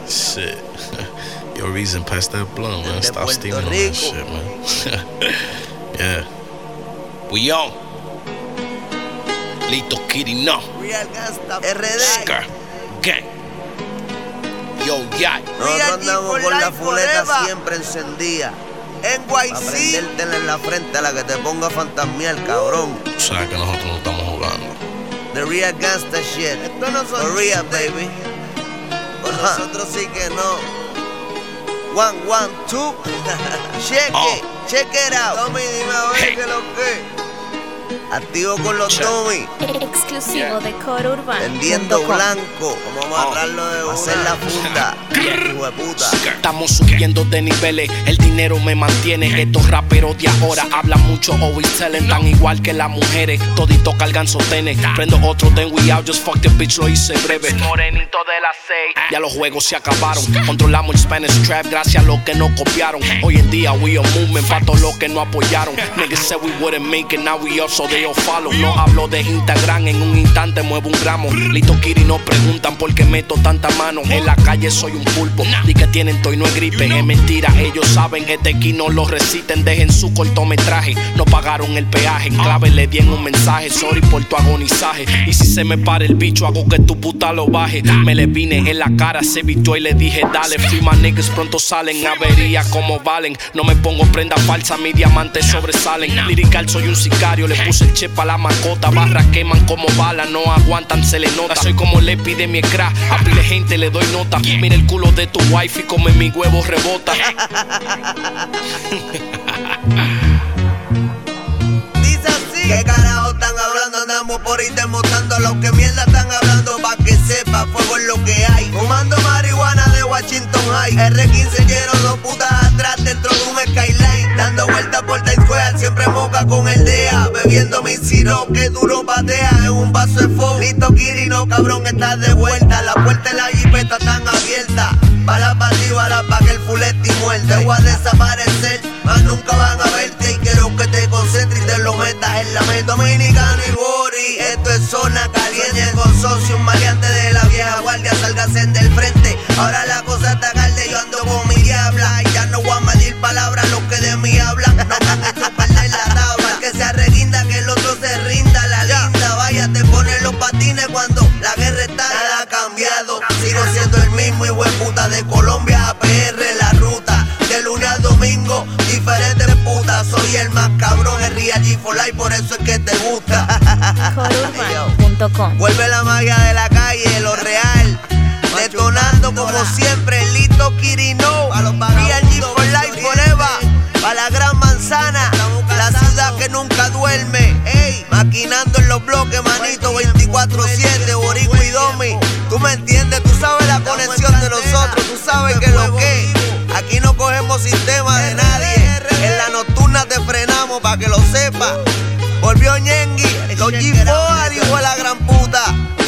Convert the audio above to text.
Shit. Yo, Reason, pass that blunt, man. Stop stealing all that shit, man. Yeah. We on. Lito Kitty, no. Real Gangsta RD. Scar. Gang. Yo, yeah. Nosotros andamos con la fuleta siempre encendida. NYC. Pa' prendértela en la frente a la que te ponga fantasmial, cabrón. O sea que nosotros no estamos jugando. The Real Gangsta shit. Esto no son real, baby. Con nosotros sí que no. 1, 1, 2. Check it out. Tommy, dime a ver qué lo que. Activo con los Tommy. Exclusivo de Coro Urbano. Vendiendo blanco. Vamos a agarrarlo de hacer la funda. Hijo de puta. Estamos subiendo de niveles, el dinero me mantiene. Estos raperos de ahora hablan mucho, always telling. Tan igual que las mujeres, todito cargan sostenes. Prendo otro, then we out, just fuck the bitch, lo hice breve. Morenito de las 6, ya los juegos se acabaron. Controlamos el Spanish trap gracias a los que nos copiaron. Hoy en día we a movement pa' todos los que nos apoyaron. Niggas said we wouldn't make it, now we up, so they all follow. No hablo de Instagram, en un instante muevo un gramo. Lito Kiri no preguntan por qué meto tanta mano. En la calle soy un pulpo, di que tienen toy no es gripe. Es mentira, ellos saben, este aquí no lo reciten. Dejen su cortometraje, no pagaron el peaje. En clave le di en un mensaje, sorry por tu agonizaje. Y si se me para el bicho, hago que tu puta lo baje. Me le vine en la cara, se vistió y le dije dale. Free my niggas pronto salen, avería como valen. No me pongo prenda falsa, mis diamantes sobresalen. Lirical soy un sicario, le puse el chip a la mascota. Barras queman como balas, no aguantan, se le nota. Soy como la epidemia crack, a pile gente le doy nota. Mira el culo de tu wife y come mi huevo rebota. Dice así. ¿Qué carajo están hablando? Andamos por ahí demostrando lo que mierda están hablando. Pa' que sepa, fuego es lo que hay. Fumando marihuana de Washington High. R15 lleno, 2 putas atrás dentro de un Skyline. Dando vueltas por Times Square, siempre moca con el DEA. Bebiendo mi siro, que duro patea en un vaso de fuego. Lito Kiri, no cabrón, estás de vuelta. La puerta de la jipeta están abiertas. Bala pa' ti, bala pa' que el fulete muerta. Te voy a desaparecer, más nunca van a verte. Y quiero que te concentres y te lo metas en la mente. Dominicano y Bori, esto es zona caliente. Con socio, un maleante de la vieja guardia, sálgase del frente. Ahora la cosa está calde, yo ando con mi diabla. Y ya no voy a medir palabras, lo que de mí hablan. No me han hecho perder la tabla. Que se arreguinda, que el otro se rinda. La linda, vaya, te ponen los patines cuando la guerra está. Nada ha cambiado, sigo siendo el mismo y buen puta. De Colombia a PR la ruta, de lunes a domingo, diferentes putas. Soy el más cabrón, el Real G for Life, por eso es que te gusta. CoroUrbano.com. Vuelve la magia de la calle, lo real. Detonando como siempre, Lito Kiri no. Real G for Life forever. Pa' la gran manzana, la ciudad que nunca duerme. Ey, maquinando en los bloques, manito, 24/7, Boricua y Domi. Tú me entiendes, tú sabes la conexión de nosotros, tú sabes que lo que. Aquí no cogemos sistema de nadie. En la nocturna te frenamos pa' que lo sepas. Volvió Ñengui, los G4, hijo de la gran puta.